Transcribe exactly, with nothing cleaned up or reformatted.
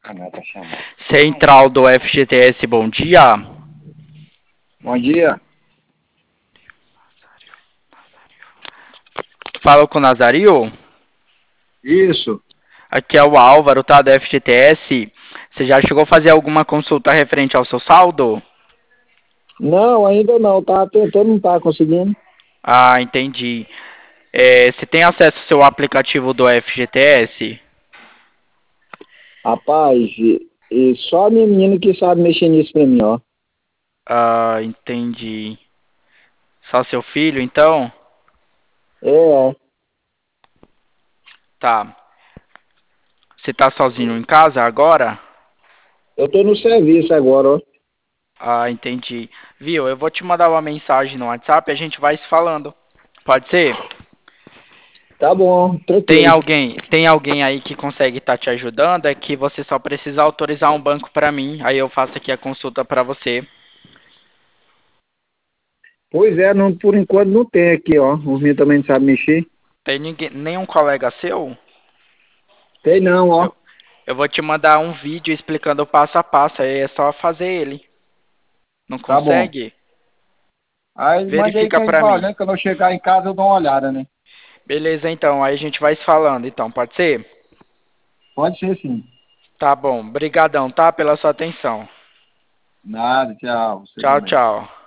Ah, não, tá chamando. Central do F G T S, bom dia. Bom dia. Fala com o Nazario. Isso. Aqui é o Álvaro, tá? Do F G T S. Você já chegou a fazer alguma consulta referente ao seu saldo? Não, ainda não. Tá tentando, não tá conseguindo. Ah, entendi. É, você tem acesso ao seu aplicativo do F G T S? Rapaz, e, e só a minha menina que sabe mexer nisso pra mim, ó. Ah, entendi. Só seu filho, então? É, é. Tá. Você tá sozinho em casa agora? Eu tô no serviço agora, ó. Ah, entendi. Viu? Eu vou te mandar uma mensagem no WhatsApp e a gente vai se falando. Pode ser? Tá bom, Tem tranquilo. alguém, tem alguém aí que consegue estar te ajudando? É que você só precisa autorizar um banco para mim. Aí eu faço aqui a consulta para você. Pois é, não, por enquanto não tem aqui, ó. O menino também não sabe mexer. Tem ninguém, nenhum colega seu? Tem não, ó. Eu, eu vou te mandar um vídeo explicando o passo a passo. Aí é só fazer ele. Não Tá bom. consegue? Aí manda aí que Verifica a gente para vai mim. olhando. Quando eu chegar em casa eu dou uma olhada, né? Beleza, então. Aí a gente vai se falando. Então, pode ser? Pode ser sim. Tá bom. Brigadão, tá? Pela sua atenção. Nada, tchau. Você Tchau, também. tchau.